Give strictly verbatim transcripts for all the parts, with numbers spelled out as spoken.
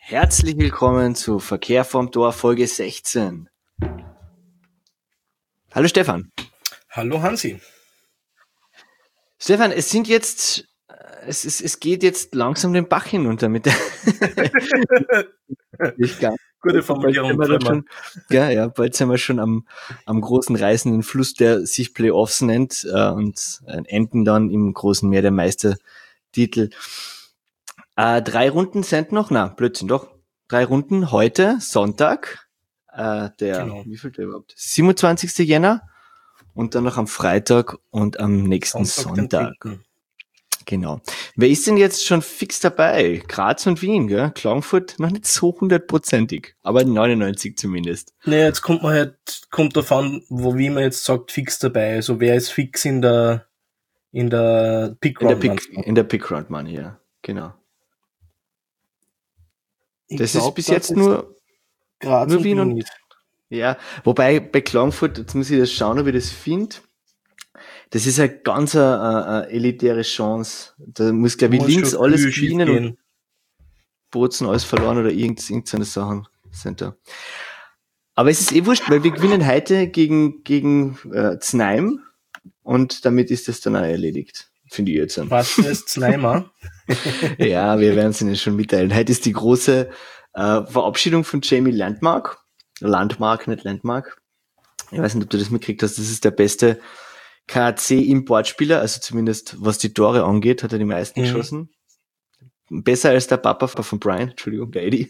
Herzlich willkommen zu Verkehr vom Tor Folge sechzehn. Hallo Stefan. Hallo Hansi. Stefan, es sind jetzt, es, es, es geht jetzt langsam den Bach hinunter mit der ich gar, Gute bald Formulierung. sind wir dann schon, ja, ja, bald sind wir schon am, am großen reißenden Fluss, der sich Playoffs nennt, äh, und äh, enden dann im großen Meer der Meistertitel. Äh, drei Runden sind noch, na, Blödsinn, doch. Drei Runden heute, Sonntag, äh, der, Genau. wie viel der überhaupt? siebenundzwanzigsten Jänner und dann noch am Freitag und am nächsten Sonntag. Sonntag. Genau. Wer ist denn jetzt schon fix dabei? Graz und Wien, gell? Klagenfurt noch nicht so hundertprozentig, aber neunundneunzig zumindest. Naja, jetzt kommt man halt, kommt davon, wo wie man jetzt sagt, fix dabei. Also wer ist fix in der in der Pick In der Round? Pick, in der Pick Round Money, ja. Genau. Ich Das glaub, ist bis dass jetzt es nur, Graz nur und Wien Wien und, ist. ja, wobei bei Klagenfurt, jetzt muss ich das schauen, ob ich das finde. Das ist eine ganz eine, eine elitäre Chance. Da muss, glaube ich, Muss links schon alles viel schief gewinnen und gehen. Bozen alles verloren oder irgend, irgendeine Sachen sind da. Aber es ist eh wurscht, weil wir gewinnen heute gegen, gegen äh, Znaim und damit ist das dann auch erledigt. Finde ich jetzt. Was du jetzt Zneimer? Ja, wir werden es Ihnen schon mitteilen. Heute ist die große äh, Verabschiedung von Jamie Landmark. Landmark, nicht Landmark. Ich weiß nicht, ob du das mitgekriegt hast. Das ist der beste K A C-Importspieler, also zumindest was die Tore angeht, hat er die meisten Mhm. geschossen. Besser als der Papa von Brian, Entschuldigung, der Eddie.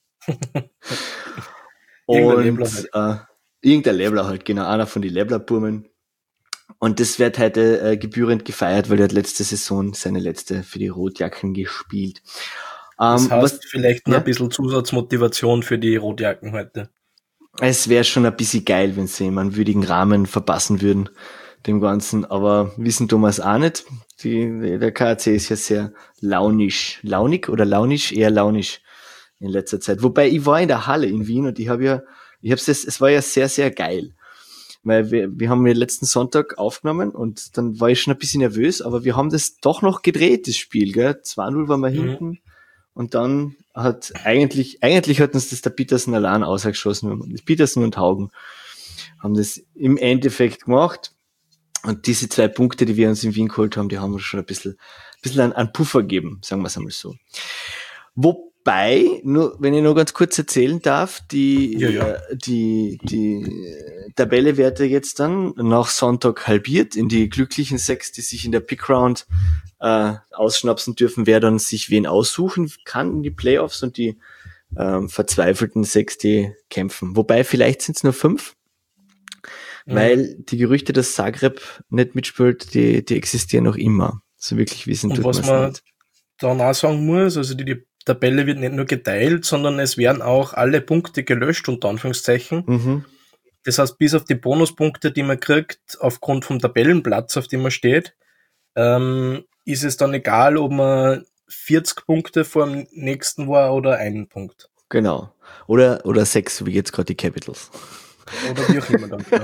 Irgendein Und Lebler halt. äh, irgendein Lebler halt, genau, einer von den Lebler-Burmen. Und das wird heute äh, gebührend gefeiert, weil er hat letzte Saison seine letzte für die Rotjacken gespielt. Das Ähm, heißt, was, vielleicht noch ja? ein bisschen Zusatzmotivation für die Rotjacken heute. Es wäre schon ein bisschen geil, wenn sie ihm einen würdigen Rahmen verpassen würden, dem Ganzen. Aber wissen Thomas auch nicht. Die, der K A C ist ja sehr launisch. Launig oder launisch? Eher launisch in letzter Zeit. Wobei ich war in der Halle in Wien und ich habe ja, ich hab's das, es war ja sehr, sehr geil. Weil wir, wir haben ja letzten Sonntag aufgenommen und dann war ich schon ein bisschen nervös, aber wir haben das doch noch gedreht, das Spiel, gell? zwei null waren wir Mhm. hinten. Und dann hat eigentlich, eigentlich hat uns das der Petersen allein ausgeschossen. Petersen und Haugen haben das im Endeffekt gemacht. Und diese zwei Punkte, die wir uns in Wien geholt haben, die haben uns schon ein bisschen, ein bisschen einen, einen Puffer gegeben, sagen wir es einmal so. Wobei, nur, wenn ich noch ganz kurz erzählen darf, die, Ja, ja. äh, die, die Tabelle wird ja jetzt dann nach Sonntag halbiert in die glücklichen sechs, die sich in der Pick-Round äh, ausschnapsen dürfen, wer dann sich wen aussuchen kann in die Playoffs und die ähm, verzweifelten sechs, die kämpfen. Wobei, vielleicht sind es nur fünf, Mhm. weil die Gerüchte, dass Zagreb nicht mitspielt, die, die existieren noch immer. So wirklich wissen Und tut was man es man nicht. dann auch sagen muss, also die, die Tabelle wird nicht nur geteilt, sondern es werden auch alle Punkte gelöscht, unter Anführungszeichen. Mhm. Das heißt, bis auf die Bonuspunkte, die man kriegt, aufgrund vom Tabellenplatz, auf dem man steht, ähm, ist es dann egal, ob man vierzig Punkte vor dem nächsten war oder einen Punkt. Genau. Oder, oder sechs, wie jetzt gerade die Capitals. Oder wie auch immer dann, genau.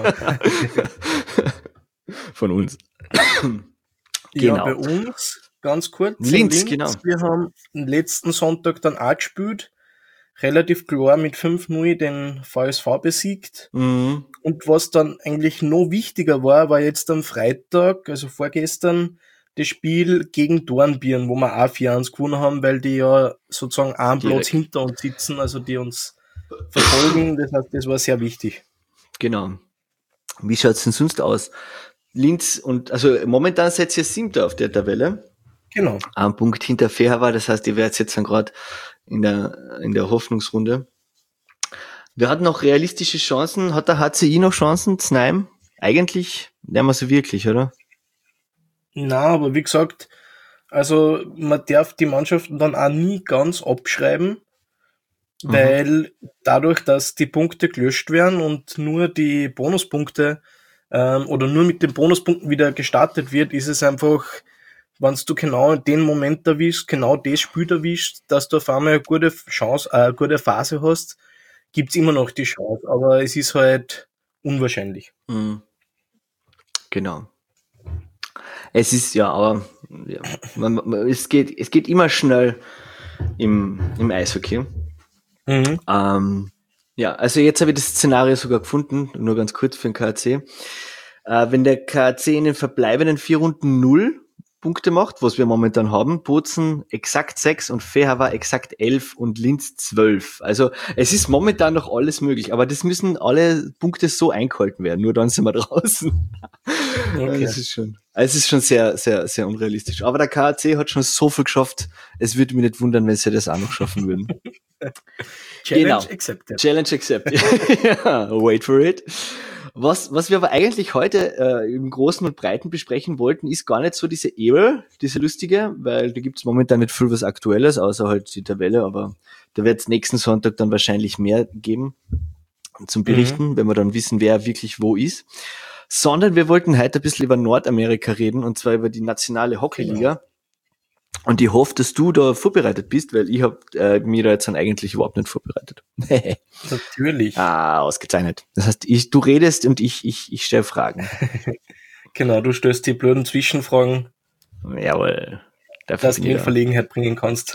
Von uns. Ja, Genau. bei uns, ganz kurz, in Linz, Linz, genau. wir haben den letzten Sonntag dann auch gespielt, relativ klar mit fünf null den V S V besiegt. Mhm. Und was dann eigentlich noch wichtiger war, war jetzt am Freitag, also vorgestern, das Spiel gegen Dornbirn, wo wir auch vier eins gewonnen haben, weil die ja sozusagen einen Platz Direkt. hinter uns sitzen, also die uns verfolgen. Das heißt, das war sehr wichtig. Genau. Wie schaut's denn sonst aus? Linz und, also momentan seid ihr Siebter auf der Tabelle. Genau. Ein Punkt hinter Fair das heißt, ihr werdet jetzt dann gerade in der, in der Hoffnungsrunde. Wir hatten noch realistische Chancen. Hat der H C I noch Chancen, Znaim? Eigentlich nicht mehr so wirklich, oder? Na, aber wie gesagt, also man darf die Mannschaften dann auch nie ganz abschreiben, Mhm. weil dadurch, dass die Punkte gelöscht werden und nur die Bonuspunkte ähm, oder nur mit den Bonuspunkten wieder gestartet wird, ist es einfach, wenn du genau den Moment erwischst, genau das Spiel erwischst, dass du auf einmal eine gute Chance, äh, eine gute Phase hast, gibt's immer noch die Chance, aber es ist halt unwahrscheinlich. Mhm. Genau. Es ist ja, aber ja, man, man, es geht, es geht immer schnell im, im Eishockey. Mhm. Ähm, ja, also jetzt habe ich das Szenario sogar gefunden, nur ganz kurz für den K A C. Äh, wenn der K A C in den verbleibenden vier Runden null Punkte macht, was wir momentan haben, Bozen exakt sechs und Fehawa exakt elf und Linz zwölf. Also es ist momentan noch alles möglich, aber das müssen alle Punkte so eingehalten werden, nur dann sind wir draußen. Okay. Das ist schon, es ist schon sehr, sehr, sehr unrealistisch. Aber der K A C hat schon so viel geschafft, es würde mich nicht wundern, wenn sie das auch noch schaffen würden. Challenge Genau. accepted. Challenge accepted. Ja, wait for it. Was, was wir aber eigentlich heute äh, im Großen und Breiten besprechen wollten, ist gar nicht so diese Ehre, diese lustige, weil da gibt's momentan nicht viel was Aktuelles, außer halt die Tabelle, aber da wird's nächsten Sonntag dann wahrscheinlich mehr geben zum Berichten, Mhm. wenn wir dann wissen, wer wirklich wo ist. Sondern wir wollten heute ein bisschen über Nordamerika reden, und zwar über die nationale Hockeyliga. Genau. Und ich hoffe, dass du da vorbereitet bist, weil ich habe äh, mir da jetzt dann eigentlich überhaupt nicht vorbereitet. Natürlich. Ah, ausgezeichnet. Das heißt, ich, du redest und ich, ich, ich stelle Fragen. Genau, du stellst die blöden Zwischenfragen, Jawohl. Dafür dass bin du ich in da. Verlegenheit bringen kannst.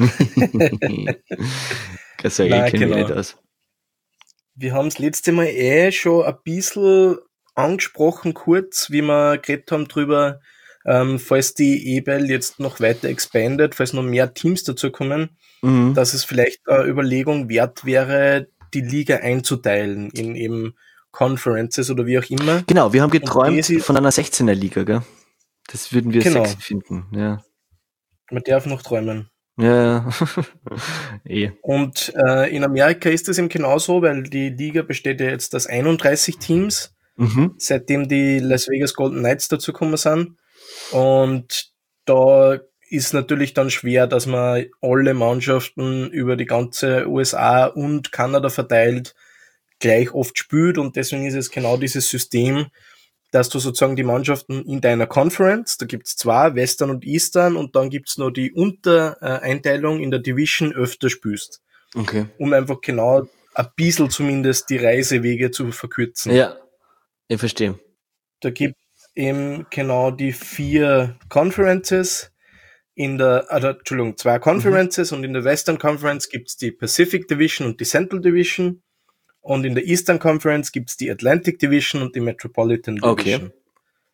Das sage ich, Nein, kenne mich genau. nicht aus. Wir haben das letzte Mal eh schon ein bisschen angesprochen, kurz, wie wir geredet haben drüber, ähm, falls die E B L jetzt noch weiter expandet, falls noch mehr Teams dazukommen, Mhm. dass es vielleicht eine Überlegung wert wäre, die Liga einzuteilen in eben Conferences oder wie auch immer. Genau, wir haben Und geträumt das ist, von einer sechzehner Liga, gell? Das würden wir genau, sexy finden, ja. man darf noch träumen. Ja, eh. Und äh, in Amerika ist das eben genauso, weil die Liga besteht ja jetzt aus einunddreißig Teams, Mhm. seitdem die Las Vegas Golden Knights dazugekommen sind. Und da ist natürlich dann schwer, dass man alle Mannschaften über die ganze U S A und Kanada verteilt gleich oft spielt. Und deswegen ist es genau dieses System, dass du sozusagen die Mannschaften in deiner Conference, da gibt's zwei, Western und Eastern, und dann gibt's noch die Untereinteilung in der Division öfter spielst, Okay. um einfach genau ein bisschen zumindest die Reisewege zu verkürzen. Ja, ich verstehe. Da gibt's eben genau die vier Conferences. In der, also, Entschuldigung, zwei Conferences, mhm. Und in der Western Conference gibt's die Pacific Division und die Central Division. Und in der Eastern Conference gibt's die Atlantic Division und die Metropolitan Division. Okay.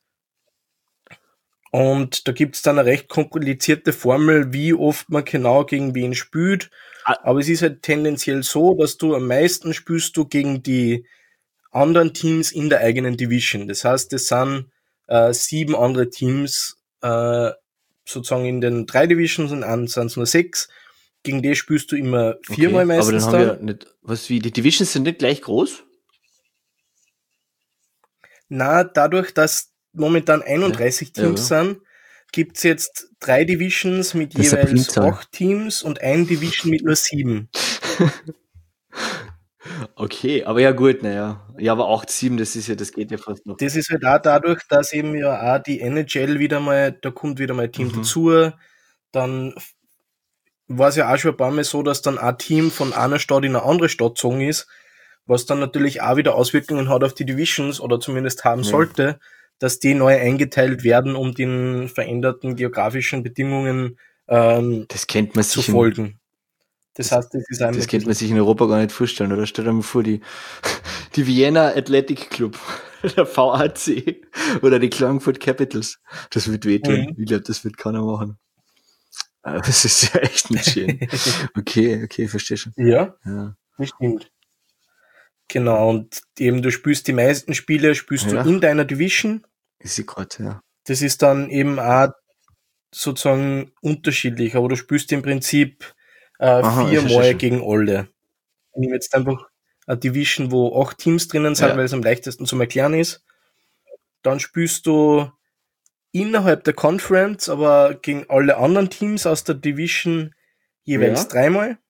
Und da gibt's dann eine recht komplizierte Formel, wie oft man genau gegen wen spielt. Ah. Aber es ist halt tendenziell so, dass du am meisten spielst du gegen die anderen Teams in der eigenen Division. Das heißt, es sind äh, sieben andere Teams äh, sozusagen in den drei Divisions, und an sind es nur sechs. Gegen die spielst du immer viermal okay. meistens. Aber dann haben dann. wir nicht, was wie, die Divisions sind nicht gleich groß? Na, dadurch, dass momentan einunddreißig ja. Teams ja, sind, gibt's jetzt drei Divisions mit das jeweils acht Teams und ein Division mit nur sieben. Okay, aber ja gut, naja. Ja, aber acht sieben, das ist ja, das geht ja fast noch. Das ist halt auch dadurch, dass eben ja auch die N H L wieder mal, da kommt wieder mal ein Team mhm. dazu, dann war es ja auch schon ein paar Mal so, dass dann ein Team von einer Stadt in eine andere Stadt gezogen ist, was dann natürlich auch wieder Auswirkungen hat auf die Divisions, oder zumindest haben ja. sollte, dass die neu eingeteilt werden, um den veränderten geografischen Bedingungen ähm, das kennt man zu sich folgen. In, das heißt, das ist Das könnte man sich in Europa gar nicht vorstellen, oder? Stell dir mal vor, die, die Vienna Athletic Club, der V A C oder die Klagenfurt Capitals. Das wird wehtun. Mhm. Ich glaube, das wird keiner machen. Aber das ist ja echt nicht schön. Okay, okay, verstehe schon. Ja, ja. Das stimmt. Genau, und eben du spielst die meisten Spiele, spielst ja. du in deiner Division. Ist sie gerade, ja. Das ist dann eben auch sozusagen unterschiedlich, aber du spielst im Prinzip äh, Aha, viermal gegen alle. Ich nehme jetzt einfach eine Division, wo acht Teams drinnen sind, ja. weil es am leichtesten zum Erklären ist. Dann spielst du innerhalb der Conference, aber gegen alle anderen Teams aus der Division jeweils ja. dreimal.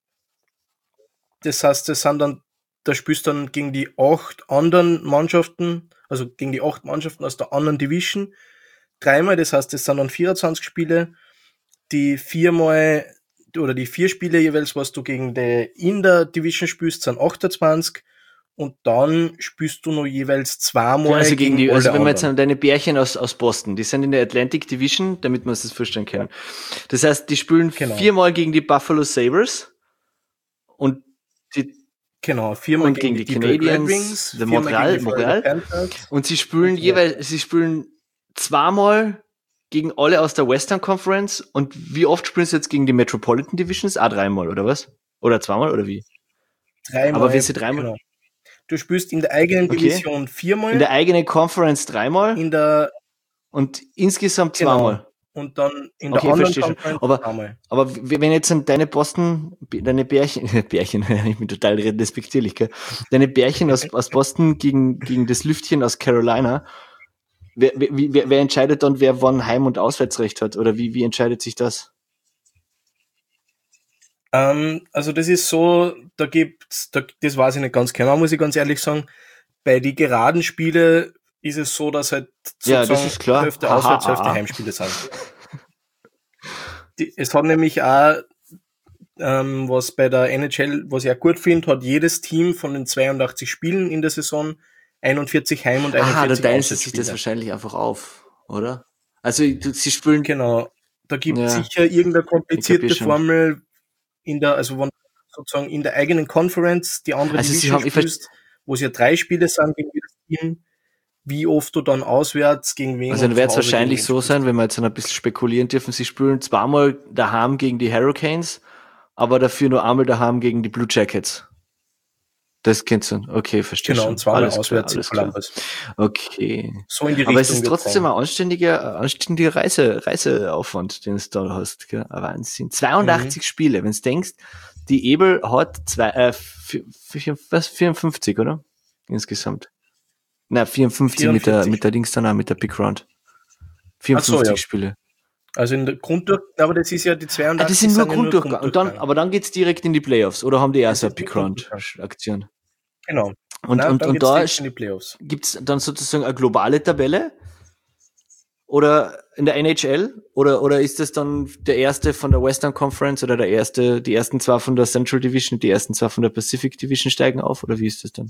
Das heißt, das sind dann, da spielst du dann gegen die acht anderen Mannschaften, also gegen die acht Mannschaften aus der anderen Division dreimal. Das heißt, das sind dann vierundzwanzig Spiele. Die viermal oder die vier Spiele jeweils, was du gegen die in der Division spielst, sind achtundzwanzig. Und dann spielst du noch jeweils zweimal also gegen, gegen die, also wenn anderen. wir jetzt an deine Bärchen aus, aus Boston, die sind in der Atlantic Division, damit wir uns das vorstellen können. Ja. Das heißt, die spielen genau. viermal gegen die Buffalo Sabres und die, Genau, viermal und gegen die Canadiens, the Montreal, Montreal. Und sie spielen jeweils, sie spielen zweimal gegen alle aus der Western Conference. Und wie oft spielen sie jetzt gegen die Metropolitan Divisions? Ah, dreimal, oder was? Oder zweimal, oder wie? Dreimal. Aber wenn sie dreimal... Genau. Du spielst in der eigenen okay. Division viermal. In der eigenen Conference dreimal. In der... Und insgesamt genau. zweimal. Und dann in der okay, anderen Conference aber, zweimal. Aber wenn jetzt deine Boston, deine Bärchen, Bärchen, ich bin total respektierlich, gell? Deine Bärchen aus, aus Boston gegen, gegen das Lüftchen aus Carolina, wer, wer, wer entscheidet dann, wer wann Heim- und Auswärtsrecht hat? Oder wie, wie entscheidet sich das? Ähm, also das ist so, da gibt's, da, das weiß ich nicht ganz genau, muss ich ganz ehrlich sagen. Bei die geraden Spiele ist es so, dass halt sozusagen ja, das ist klar. Hälfte Auswärts, Hälfte Heimspiele sind. Die, es hat nämlich auch, ähm, was bei der N H L, was ich auch gut finde, hat jedes Team von den zweiundachtzig Spielen in der Saison einundvierzig Heim- und einundvierzig Auswärtsspiele. Ah, da teilen sie sich das wahrscheinlich einfach auf, oder? Also sie spielen... Genau, da gibt es ja, sicher irgendeine komplizierte Formel in der, also wenn sozusagen in der eigenen Conference die andere also Division sie haben, spielst, wo es ja drei Spiele sind gegen jedes Team, wie oft du dann auswärts gegen wen. Also dann wird es wahrscheinlich so sein, wenn wir jetzt noch ein bisschen spekulieren dürfen, sie spielen zweimal daheim gegen die Hurricanes, aber dafür nur einmal daheim gegen die Blue Jackets. Das kennst du. Okay, verstehe genau, schon. Und zweimal alles auswärts klar, alles klar. Columbus. Okay. So in die aber Richtung es ist trotzdem ein anständiger, anständiger Reise, Reiseaufwand, den du da hast. Gell? Ein Wahnsinn. zweiundachtzig mhm. Spiele, wenn du denkst, die Ebel hat zwei, äh, vier, vier, was, vierundfünfzig, oder? Insgesamt. Na, vierundfünfzig, vierundvierzig mit der, mit der Dings dann auch, mit der Big Round. vierundfünfzig so, ja. Spiele. Also in der Grunddurchgang, aber das ist ja die zweiundachtzig. Ah, das sind nur Grunddurchgang. Und dann, aber dann geht's direkt in die Playoffs. Oder haben die erst eine Big Round Aktion? Genau. Und, Nein, und, und da gibt's dann sozusagen eine globale Tabelle? Oder in der N H L? Oder, oder ist das dann der erste von der Western Conference oder der erste, die ersten zwei von der Central Division, die ersten zwei von der Pacific Division steigen auf? Oder wie ist das dann?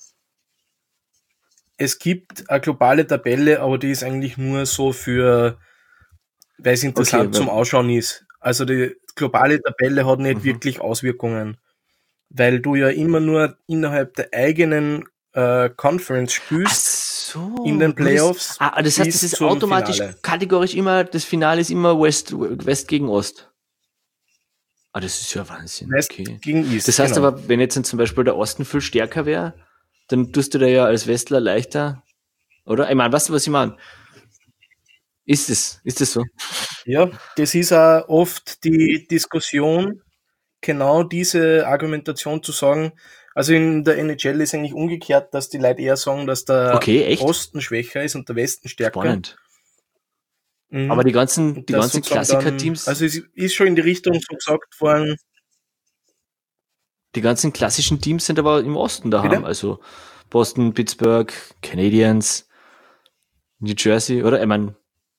Es gibt eine globale Tabelle, aber die ist eigentlich nur so für, weil es interessant okay, zum Ausschauen ist. Also die globale Tabelle hat nicht mhm. wirklich Auswirkungen, weil du ja immer nur innerhalb der eigenen äh, Conference spielst so, in den Playoffs. Das, ah, das heißt, das ist automatisch, Finale. kategorisch immer, das Finale ist immer West, West gegen Ost. Ah, das ist ja Wahnsinn. West okay. gegen East, Das heißt genau. aber, wenn jetzt zum Beispiel der Osten viel stärker wäre, dann tust du da ja als Westler leichter, oder? Ich meine, weißt du, was ich meine? Ist es, ist es so? Ja, das ist auch oft die Diskussion, genau diese Argumentation zu sagen. Also in der N H L ist eigentlich umgekehrt, dass die Leute eher sagen, dass der okay, Osten schwächer ist und der Westen stärker. Spannend. Mhm. Aber die ganzen, die ganzen Klassiker-Teams... Also es ist schon in die Richtung so gesagt worden. Die ganzen klassischen Teams sind aber im Osten daheim. Bitte? Also Boston, Pittsburgh, Canadiens, New Jersey, oder? Ich meine...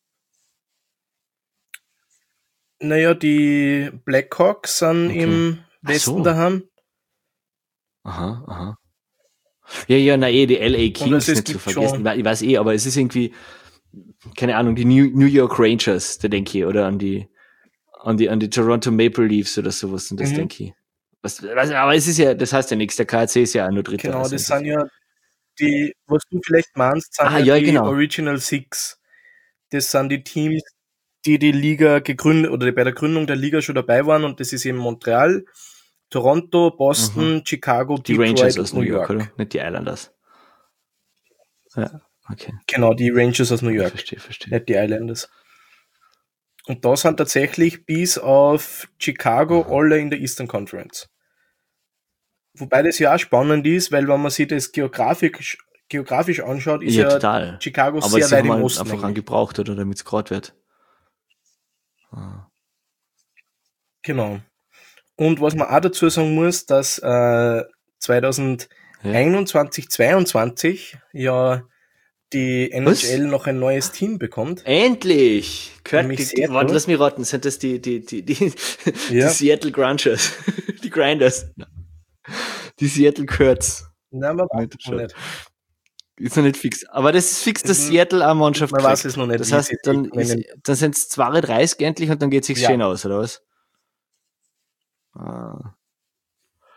Naja, die Blackhawks sind okay. im Westen so. daheim. Aha, aha. Ja, ja, na eh, die L A Kings nicht zu vergessen. Schon. Ich weiß eh, aber es ist irgendwie, keine Ahnung, die New, New York Rangers, da denke ich, oder an die, an die, an die Toronto Maple Leafs oder sowas, und das mhm. denke ich. Was, was, aber es ist ja, das heißt ja nichts, der K H C ist ja auch nur Dritter. Genau, das sind ja die, was du vielleicht meinst, sind ah, ja, ja die genau. Original Six. Das sind die Teams, die die Liga gegründet, oder die bei der Gründung der Liga schon dabei waren, und das ist eben Montreal, Toronto, Boston, mhm. Chicago, die Detroit Rangers aus New York. York, oder? Nicht die Islanders. Ja, okay. Genau, die Rangers aus New York. Ich verstehe, verstehe. Nicht die Islanders. Und da sind tatsächlich bis auf Chicago mhm. alle in der Eastern Conference. Wobei das ja auch spannend ist, weil wenn man sich das geografisch, geografisch anschaut, ist ja, ja total. Chicago aber sehr weit im halt Osten. Aber einfach angebraucht, oder, damit es gerade wird. Ah. Genau. Und was man auch dazu sagen muss, dass äh, zwanzig einundzwanzig, ja. zweiundzwanzig ja die N H L was? noch ein neues Team bekommt. Endlich! Kurt, die, die, warte, lass mich raten, sind das die, die, die, die, ja. die Seattle Grungers, die Grinders, die Seattle Kurtz. Nein, man weiß es noch nicht. Ist noch nicht fix. Aber das ist fix, dass mhm. Seattle eine Mannschaft Man weiß es noch nicht. Das heißt, dann, ist, dann sind es zweiunddreißig endlich und dann geht es sich ja. schön aus, oder was? Ah.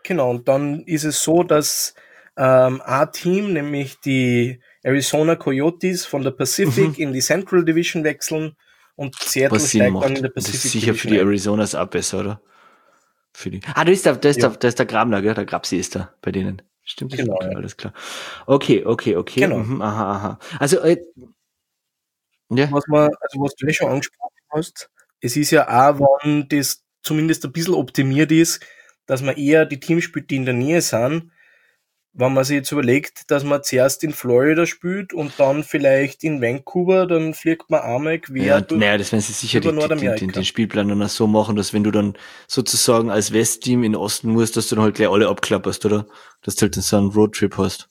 Genau, und dann ist es so, dass ähm, ein Team, nämlich die Arizona Coyotes von der Pacific Mhm. in die Central Division wechseln und Seattle Was Sinn steigt dann in macht. der Und das ist Pacific sicher für Division die ein. Arizonas auch besser, oder? Für die. Ah, da ist der, da ist Ja. der, da ist der Grabner, gell? Der Grabsi ist da bei denen. Stimmt, das Genau, stimmt, ja. alles klar. Okay, okay, okay. Genau. Mhm, aha, aha. Also, äh, ja, Was man, also was du eh schon angesprochen hast, es ist ja auch, wenn das zumindest ein bisschen optimiert ist, dass man eher die Teams spielt, die in der Nähe sind. Wenn man sich jetzt überlegt, dass man zuerst in Florida spielt und dann vielleicht in Vancouver, dann fliegt man einmal quer ja, durch naja, das werden sie sicher über die, die, die, den, Nordamerika. den Spielplan dann auch so machen, dass wenn du dann sozusagen als Westteam in den Osten musst, dass du dann halt gleich alle abklapperst, oder? Dass du halt dann so einen Roadtrip hast.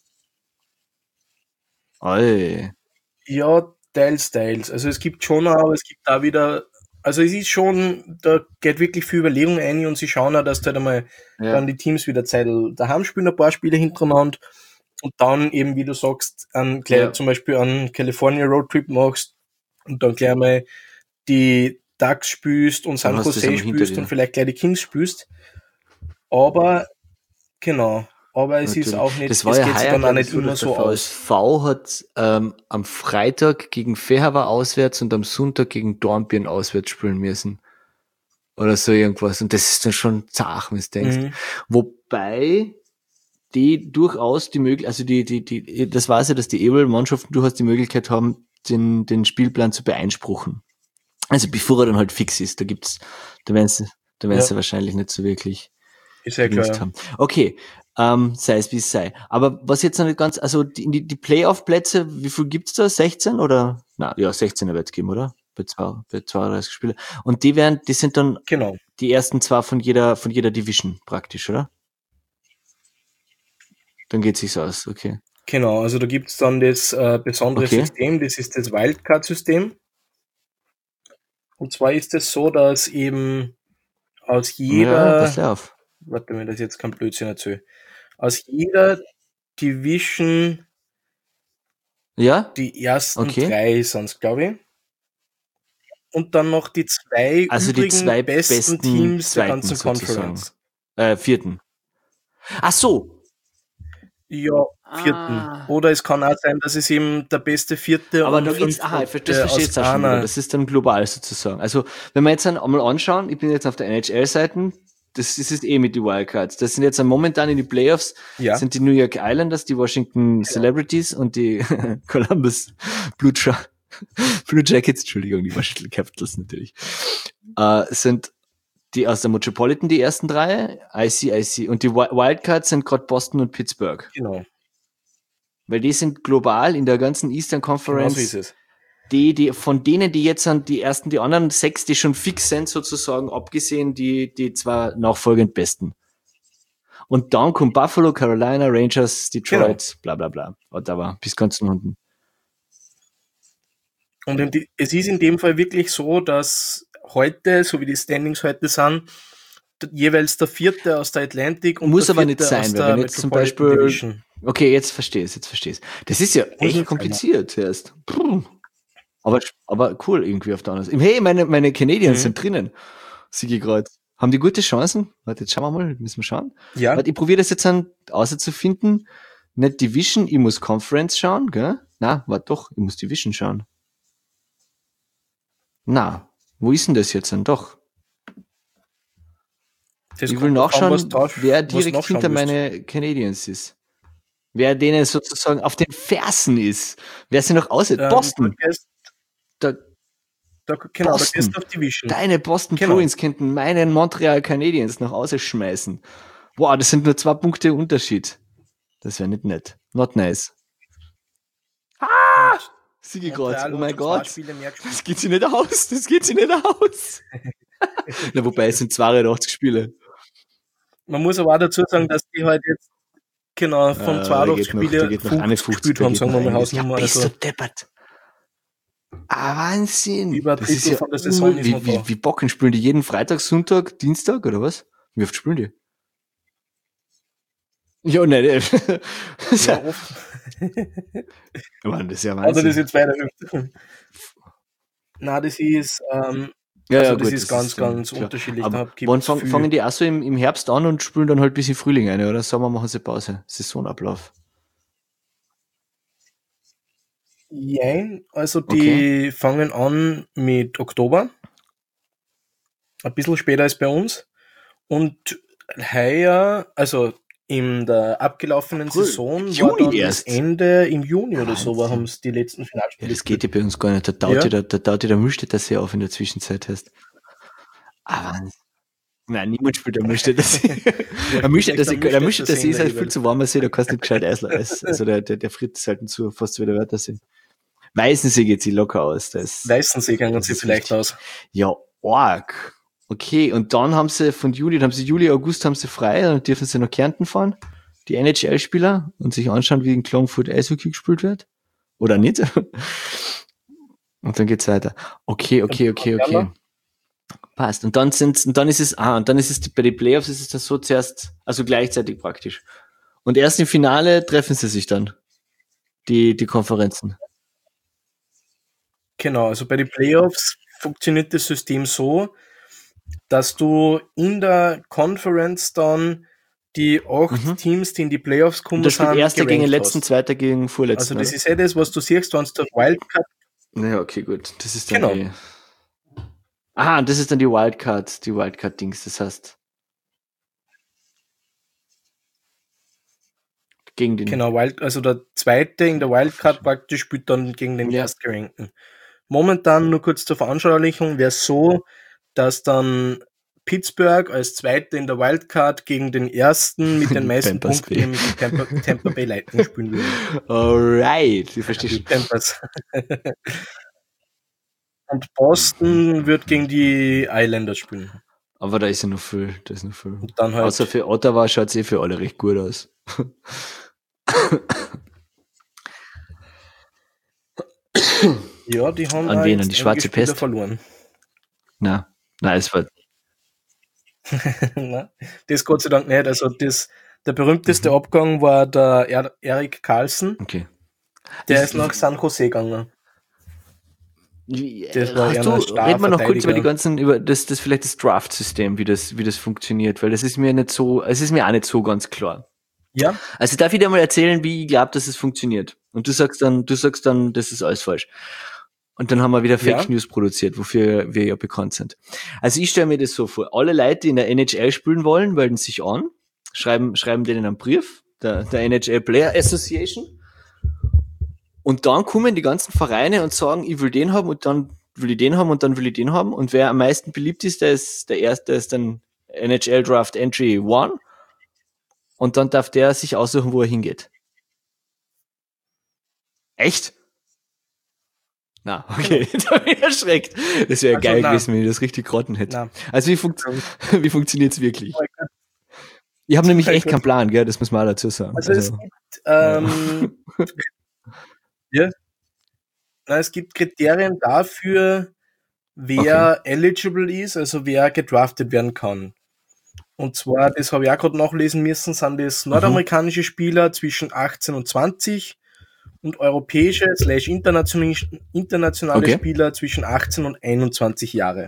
Ey. Ja, teils, teils. Also es gibt schon, auch, aber es gibt da wieder, also es ist schon, da geht wirklich viel Überlegung ein und sie schauen auch, dass da halt einmal Ja. dann die Teams wieder Zeit daheim spielen, ein paar Spiele hintereinander und dann eben, wie du sagst, an, gleich Ja. zum Beispiel an California Roadtrip machst und dann gleich mal die Ducks spielst und San hast du das Jose einmal hinter spielst dir. und vielleicht gleich die Kings spielst. Aber, genau, aber es ist Natürlich. auch nicht, Das war es ja geht sich heuer, dann auch glaube ich, nicht so, immer dass der so aus. VSV hat ähm, am Freitag gegen Fehaver auswärts und am Sonntag gegen Dornbirn auswärts spielen müssen. Oder so irgendwas. Und das ist dann schon zart, wenn du denkst. Mhm. Wobei die durchaus die Möglichkeit, also die, die, die, das weiß ja, dass die Able-Mannschaften durchaus die Möglichkeit haben, den, den Spielplan zu beeinspruchen. Also bevor er dann halt fix ist, da gibt's, da werden sie, da werden Ja, sie wahrscheinlich nicht so wirklich ist ja klar. gedingst haben. Okay, ähm, sei es wie es sei. Aber was jetzt noch nicht ganz, also die, die, die Playoff-Plätze, wie viel gibt's da? sechzehn oder? Na, ja, sechzehn wird es geben, oder? Bei, zwei, bei zweiunddreißig Spiele. Und die werden, die sind dann Genau. die ersten zwei von jeder, von jeder Division praktisch, oder? Dann geht sich's aus, okay. Genau, also da gibt's dann das äh, besondere Okay. System, das ist das Wildcard-System. Und zwar ist es so, dass eben aus Ja, pass jeder, auf. warte mir das jetzt kein Blödsinn erzähle, aus jeder Division Ja? die ersten Okay. drei sind's, glaube ich. Und dann noch die zwei Also die übrigen zwei besten besten Teams der Zweiten ganzen sozusagen. Conference. Äh, vierten. Ach so. Ja, vierten. Ah. Oder es kann auch sein, dass es eben der beste vierte Aber und da geht's, aha, das fünfte verstehe ich aus jetzt auch schon wieder. einer. Das ist dann global sozusagen. Also, wenn wir jetzt dann einmal anschauen, ich bin jetzt auf der N H L-Seite, das ist es eh mit den Wildcards. Das sind jetzt momentan in die Playoffs, Ja, sind die New York Islanders, die Washington Celebrities und die Columbus Blue, Tra- Blue Jackets, Entschuldigung, die Washington Capitals natürlich, äh, sind die aus der Metropolitan, die ersten drei, I C, I C. Und die Wi- Wildcards sind gerade Boston und Pittsburgh. genau. Weil die sind global in der ganzen Eastern Genau so Conference, ist es. die, die, von denen, die jetzt sind, die ersten, die anderen sechs, die schon fix sind, sozusagen, abgesehen, die, die zwar nachfolgend besten. Und dann kommt Buffalo, Carolina, Rangers, Detroit, bla, bla, bla. Whatever, bis ganz unten. Und in die, es ist in dem Fall wirklich so, dass heute, so wie die Standings heute sind, d- jeweils der vierte aus der Atlantic und Muss der aber nicht vierte aus sein, weil der wenn jetzt zum Metropolitan Beispiel, Division. okay, jetzt verstehe ich jetzt verstehe ich Das ist ja Muss echt nicht kompliziert erst. Puh. Aber, aber cool irgendwie auf der anderen Seite. Hey, meine, meine Canadiens Mhm. sind drinnen. Sigi gerade. Haben die gute Chancen? Warte, jetzt schauen wir mal, müssen wir schauen. Ja, Warte, ich probiere das jetzt an, außer zu finden. Nicht Division, ich muss Conference schauen, gell? Na, warte doch, ich muss Division schauen. Na, wo ist denn das jetzt dann doch? das Ich will kommt drauf an, was nachschauen, drauf, wer was direkt nachschauen hinter willst. meine Canadiens ist. Wer denen sozusagen auf den Fersen ist. Wer sie noch aussieht. Ähm, Boston. Da gehst, Da, da, genau, da Boston. gehst du auf Division. Deine Boston Genau. Bruins könnten meinen Montreal Canadiens noch ausschmeißen. Wow, das sind nur zwei Punkte Unterschied. Das wäre nicht nett. Not nice. Ah! Siege Montreal gerade. Oh hat mein schon zwei Gott. Spiele mehr gespielt. Das geht sich nicht aus. Das geht sich nicht aus. Na, wobei, es sind zweiundachtzig Spiele. Man muss aber auch dazu sagen, dass die halt jetzt genau Äh, von da zweiundachtzig geht noch, da Spiele geht noch fünfzig einundfünfzig, gespielt da haben, geht sagen noch wir mal einiges. Ja, Hausnummer. bist Also du deppert. Ah, Wahnsinn. über ein Das ist Drittel ja von der Saison ist wie, noch wie, da. wie Bocken spielen die jeden Freitag, Sonntag, Dienstag oder was? Wie oft spielen die? Ja, nein, Ja, ja. oft. Mann, das ist ja Also das Wahnsinn. jetzt weiter. Na, das ist, ähm, Ja, Also ja, das gut, ist das ganz, ist dann ganz klar. unterschiedlich. Da Aber gibt wann es fang, viel. fangen die auch so im, im Herbst an und spielen dann halt bis in Frühling eine, oder? Sommer machen sie Pause. Saisonablauf. Jein, also Okay, die fangen an mit Oktober, ein bisschen später als bei uns. Und heuer, also in der abgelaufenen April. Saison war Juni dann das erst. Ende im Juni Ja, oder so, war, haben Wahnsinn. sie die letzten Ja, Finalspiele das geht gespielt. ja bei uns gar nicht. Da taut Ja, ja der, da taut ja der Müllstädter sehr auf in der Zwischenzeit heißt. Ah, Wahnsinn. Nein, niemand spielt der Müllstädter See. wer Der spielt Müllstädter nicht See, am der Mühlstädter Müllstädter See See in ist der halt viel Hebel? zu warmer See, da kannst du nicht gescheit Eis, Eis also der, der, der Fritz ist halt zu, fast wie der Wörthersee. Weißensee geht sich locker aus, das, Weißensee gingen das sie ist vielleicht wichtig. aus. Ja, arg. Okay, und dann haben sie von Juli, dann haben sie Juli, August haben sie frei, dann dürfen sie nach Kärnten fahren, die N H L-Spieler, und sich anschauen, wie in Klagenfurt Eishockey gespielt wird. Oder nicht. Und dann geht's weiter. Okay, Und okay, okay, okay. Passt. Und dann sind, und dann ist es, ah, und dann ist es, bei den Playoffs ist es dann so zuerst, also gleichzeitig praktisch. Und erst im Finale treffen sie sich dann, die, die Konferenzen. Genau, also bei den Playoffs funktioniert das System so, dass du in der Conference dann die acht Mhm. Teams, die in die Playoffs Und da kommen spielt sind, Erster gegen gerankt Letzten, hast. Zweiter gegen Also Vorletzten, das oder? ist eh das, was du siehst, wenn du auf Wildcard. Naja, okay, gut. Das ist dann Genau, die, ah, und das ist dann die Wildcard, die Wildcard-Dings, das heißt, gegen den, genau, Wild, also der Zweite in der Wildcard praktisch spielt dann gegen den ja, Erstgerankten. Momentan nur kurz zur Veranschaulichung wäre es so, dass dann Pittsburgh als Zweiter in der Wildcard gegen den Ersten mit den die meisten Pampers Punkten, Bay. nämlich die Tampa, Tampa Bay Lightning spielen würden. Alright, ich verstehe Die schon. Pampers. Und Boston wird gegen die Islanders spielen. Aber da ist ja noch viel, da ist noch viel. Und dann Außer halt, für Ottawa schaut es eh für alle recht gut aus. ja, die haben An auch wen? An jetzt die einige schwarze Spieler Pest? verloren. Na, na, es war, Nein, das Gott sei Dank nicht. Also das, der berühmteste mhm. Abgang war der er Erik Carlson. Okay. Der Ich, ist nach San Jose gegangen. wie, Das war hast eher du, ein reden wir noch kurz über die Starverteidiger. ganzen, über das, das vielleicht das Draft-System, wie das, wie das funktioniert, weil das ist mir nicht so, es ist mir auch nicht so ganz klar. Ja, Also darf ich dir mal erzählen, wie ich glaube, dass es funktioniert. Und du sagst dann, du sagst dann, das ist alles falsch. Und dann haben wir wieder Fake ja, News produziert, wofür wir ja bekannt sind. Also ich stelle mir das so vor. Alle Leute, die in der N H L spielen wollen, melden sich an, schreiben, schreiben denen einen Brief, der, der N H L Player Association. Und dann kommen die ganzen Vereine und sagen, ich will den haben und dann will ich den haben und dann will ich den haben. Und wer am meisten beliebt ist, der ist der erste, der ist dann N H L Draft Entry One. Und dann darf der sich aussuchen, wo er hingeht. Echt? Na, okay, genau. da bin ich erschreckt. Das wäre Also geil na, gewesen, wenn ich das richtig geraten hätte. na. Also wie, funkt wie funktioniert's wirklich? Voll gut, Ich habe nämlich voll echt gut. keinen Plan, gell? Das muss man auch dazu sagen. Also es Also, gibt, ja. ähm, ja, na, es gibt Kriterien dafür, Okay. wer eligible ist, also wer gedraftet werden kann. Und zwar, das habe ich auch gerade nachlesen müssen, sind das Mhm. nordamerikanische Spieler zwischen achtzehn und zwanzig und europäische slash internationale, internationale Okay. Spieler zwischen achtzehn und einundzwanzig Jahre.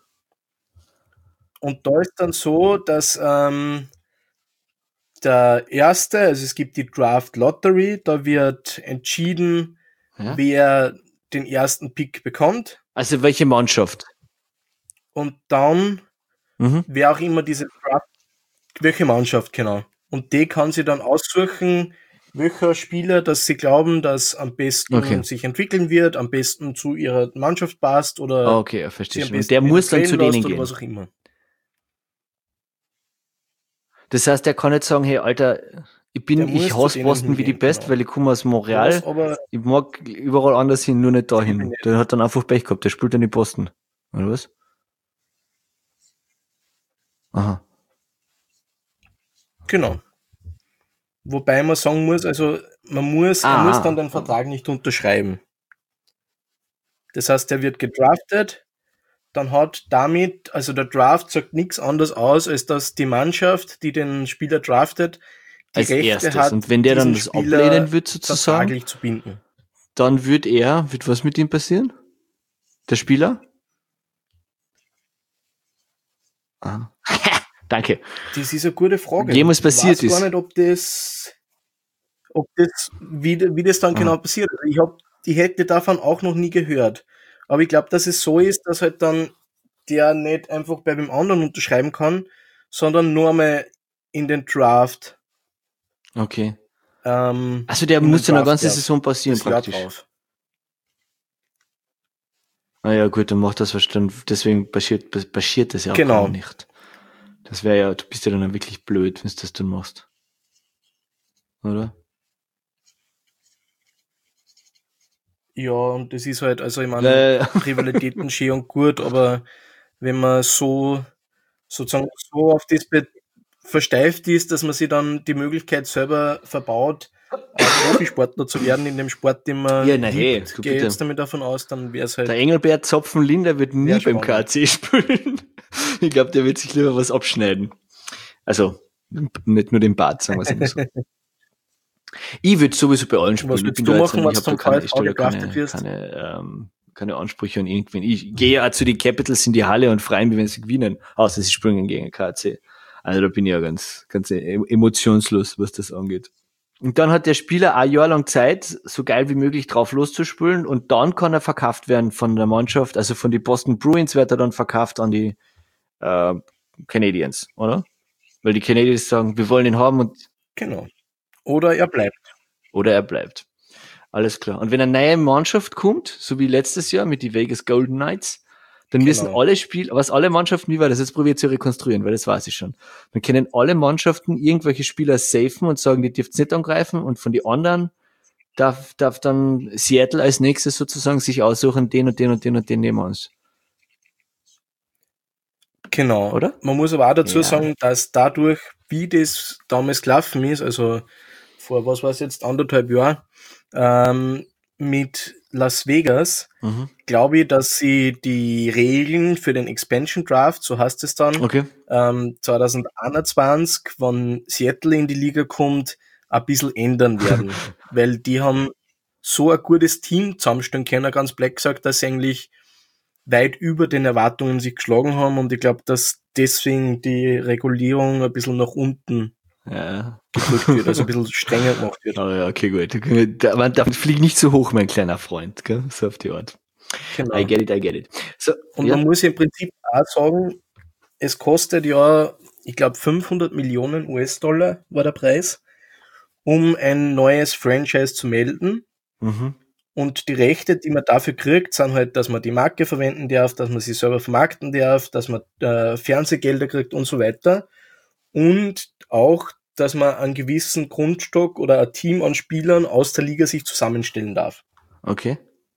Und da ist dann so, dass ähm, der erste, also es gibt die Draft Lottery, da wird entschieden, Ja. wer den ersten Pick bekommt. Also welche Mannschaft? Und dann, Mhm. wer auch immer diese Draft, welche Mannschaft, genau. Und die kann sie dann aussuchen, welcher Spieler, dass sie glauben, dass am besten Okay. sich entwickeln wird, am besten zu ihrer Mannschaft passt oder Okay, ja, sie verstehe am schon. Und besten der wieder muss dann traden zu lässt denen oder gehen. was auch immer. Das heißt, der kann nicht sagen, hey, Alter, ich bin, Der muss ich zu hasse denen Boston wie die hingehen, Pest, genau. weil ich komme aus Was Montreal. aber Ich mag überall anders hin, nur nicht liebe dahin. nicht. Der hat dann einfach Pech gehabt. Der spielt dann in Boston. Oder was? Aha. Genau. Wobei man sagen muss, also man muss, er muss dann Ah, den Vertrag nicht unterschreiben. Das heißt, er wird gedraftet, dann hat damit, also der Draft sagt nichts anderes aus, als dass die Mannschaft, die den Spieler draftet, die als Rechte erstes. hat, Und wenn der dann diesen das ablehnen Spieler wird, sozusagen, vertraglich zu binden. dann wird er, wird was mit ihm passieren? Der Spieler? Ah. Danke. Das ist eine gute Frage. Jemals passiert ich weiß ist. gar nicht, ob das, ob das, wie, wie das dann Ah. genau passiert. Also ich hab, ich hätte davon auch noch nie gehört. Aber ich glaube, dass es so ist, dass halt dann der nicht einfach bei dem anderen unterschreiben kann, sondern nur einmal in den Draft. Okay. Ähm, Also der in muss den dann eine Draft ganze darf. Saison passieren Das Jahr praktisch. drauf. Ah ja, gut, dann macht das verstanden. Deswegen passiert, passiert das ja auch Genau. gar nicht. Das wäre ja, du bist ja dann wirklich blöd, wenn du das dann machst. Oder? Ja, und das ist halt, also ich meine, Äh, Rivalitäten schön und gut, aber wenn man so sozusagen so auf das be- versteift ist, dass man sich dann die Möglichkeit selber verbaut, äh, Profisportler zu werden in dem Sport, den man ja, na hey, liebt, du gehe ich bitte. jetzt damit davon aus, dann wäre es Der halt Engelbert Zopfenlinder wird nie sehr beim K A spannend. C spielen. Ich glaube, der wird sich lieber was abschneiden. Also, nicht nur den Bart, sagen wir es immer so. Ich würde sowieso bei allen Was spielen. Ich willst bin du da jetzt, machen, ich wenn du habe da zum keine, V ich V stelle da gedraftet keine, wirst? keine, ähm, keine Ansprüche an irgendwen. Ich gehe ja zu den Capitals in die Halle und freue mich, wenn sie gewinnen. Außer sie springen gegen K A C. Also da bin ich ja ganz, ganz emotionslos, was das angeht. Und dann hat der Spieler ein Jahr lang Zeit, so geil wie möglich drauf loszuspielen, und dann kann er verkauft werden von der Mannschaft, also von den Boston Bruins wird er dann verkauft an die äh, Canadiens, oder? Weil die Canadiens sagen, wir wollen ihn haben, und Genau. Oder er bleibt. oder er bleibt. Alles klar. Und wenn eine neue Mannschaft kommt, so wie letztes Jahr mit die Vegas Golden Knights, dann müssen Genau. alle Spieler, was alle Mannschaften, wie war das, jetzt probiert zu rekonstruieren, weil das weiß ich schon. Dann können alle Mannschaften irgendwelche Spieler safen und sagen, die dürft nicht angreifen, und von den anderen darf, darf dann Seattle als nächstes sozusagen sich aussuchen, den und den und den und den nehmen wir uns. Genau. Oder? Man muss aber auch dazu Ja. sagen, dass dadurch, wie das damals gelaufen ist, also vor, was war es jetzt, anderthalb Jahren, ähm, mit Las Vegas, Mhm. glaube ich, dass sie die Regeln für den Expansion Draft, so heißt es dann, Okay. ähm, zwanzig einundzwanzig, wenn Seattle in die Liga kommt, ein bisschen ändern werden. Weil die haben so ein gutes Team zusammenstellen können, ganz black gesagt, dass sie eigentlich weit über den Erwartungen sich geschlagen haben, und ich glaube, dass deswegen die Regulierung ein bisschen nach unten Ja. gedrückt wird, also ein bisschen strenger gemacht wird. Oh ja, okay, gut. Da, man darf, flieg nicht so hoch, mein kleiner Freund, gell? So auf die Art. Genau. I get it, I get it. So, Und ja. man muss im Prinzip auch sagen, es kostet ja, ich glaube, fünfhundert Millionen U S-Dollar war der Preis, um ein neues Franchise zu melden. Mhm. Und die Rechte, die man dafür kriegt, sind halt, dass man die Marke verwenden darf, dass man sie selber vermarkten darf, dass man äh, Fernsehgelder kriegt und so weiter. Und auch, dass man einen gewissen Grundstock oder ein Team an Spielern aus der Liga sich zusammenstellen darf. Okay.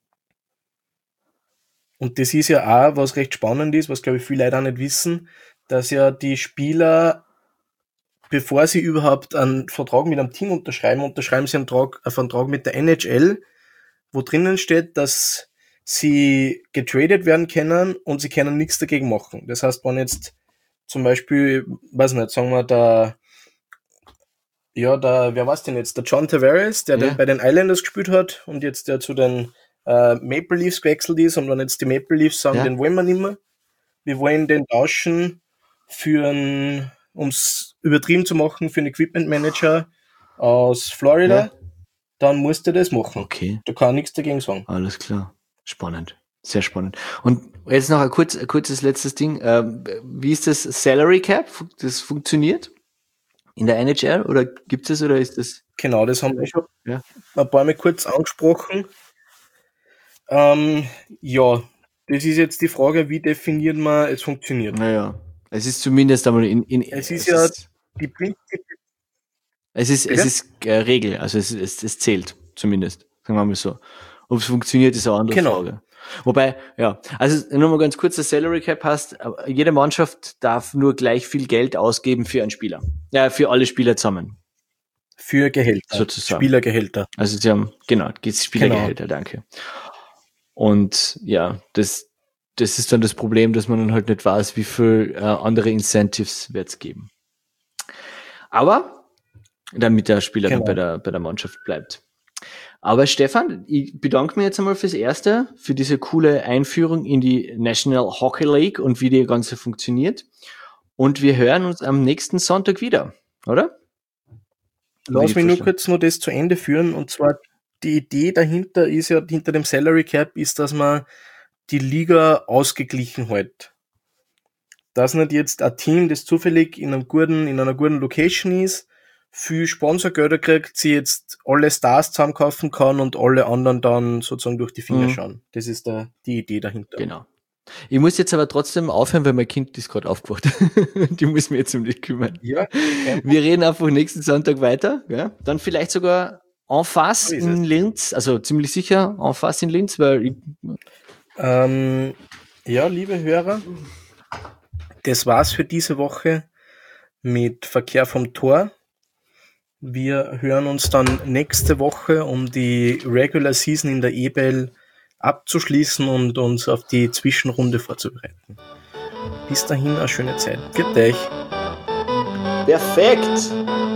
Und das ist ja auch, was recht spannend ist, was glaube ich viele Leute auch nicht wissen, dass ja die Spieler, bevor sie überhaupt einen Vertrag mit einem Team unterschreiben, unterschreiben sie einen Vertrag, einen Vertrag mit der N H L, wo drinnen steht, dass sie getradet werden können und sie können nichts dagegen machen. Das heißt, wenn jetzt zum Beispiel, weiß nicht, sagen wir, der, ja, der, wer war's denn jetzt? Der John Tavares, der Ja. den, bei den Islanders gespielt hat und jetzt der zu den äh, Maple Leafs gewechselt ist, und wenn jetzt die Maple Leafs sagen, Ja. den wollen wir nicht mehr, wir wollen den tauschen für einen, ums übertrieben zu machen, für einen Equipment Manager aus Florida, Ja. dann musst du das machen. Okay. Da kann nichts dagegen sagen. Alles klar. Spannend. Sehr spannend. Und jetzt noch ein, kurz, ein kurzes letztes Ding. Ähm, wie ist das Salary Cap? Das funktioniert in der N H L, oder gibt es, oder ist das? Genau, das haben wir schon Ja. ein paar Mal kurz angesprochen. Ähm, ja, das ist jetzt die Frage, wie definiert man, es funktioniert. Naja, es ist zumindest einmal in, in Es ist ja die Prinzip, es ist, es Bitte? ist äh, Regel, also es, es, es zählt zumindest, sagen wir mal so. Ob es funktioniert, ist eine andere Genau. Frage. Wobei, ja, also nur mal ganz kurz, das Salary Cap heißt, jede Mannschaft darf nur gleich viel Geld ausgeben für einen Spieler. Ja, für alle Spieler zusammen. Für Gehälter, Sozusagen. Spielergehälter. Also sie haben, genau, geht's Spielergehälter, genau. Danke. Und ja, das, das ist dann das Problem, dass man dann halt nicht weiß, wie viel äh, andere Incentives wird's geben. Aber damit der Spieler Genau. dann bei der, bei der Mannschaft bleibt. Aber Stefan, ich bedanke mich jetzt einmal fürs Erste, für diese coole Einführung in die National Hockey League und wie die ganze funktioniert. Und wir hören uns am nächsten Sonntag wieder, oder? Lass mich nur kurz noch das zu Ende führen. Und zwar die Idee dahinter ist ja, hinter dem Salary Cap ist, dass man die Liga ausgeglichen hält. Dass nicht jetzt ein Team, das zufällig in einem guten, in einer guten Location ist, viel Sponsorgelder kriegt, sie jetzt alle Stars zusammenkaufen kann und alle anderen dann sozusagen durch die Finger mhm. schauen. Das ist da die Idee dahinter. Genau. Ich muss jetzt aber trotzdem aufhören, weil mein Kind ist gerade aufgewacht. Die muss mir jetzt um dich kümmern. Ja. Wir reden einfach nächsten Sonntag weiter. Ja? Dann vielleicht sogar en face so in Linz, also ziemlich sicher en face in Linz, weil ich ähm, ja, liebe Hörer, das war's für diese Woche mit Verkehr vom Tor. Wir hören uns dann nächste Woche, um die Regular Season in der E B L abzuschließen und uns auf die Zwischenrunde vorzubereiten. Bis dahin eine schöne Zeit. Für euch. Perfekt!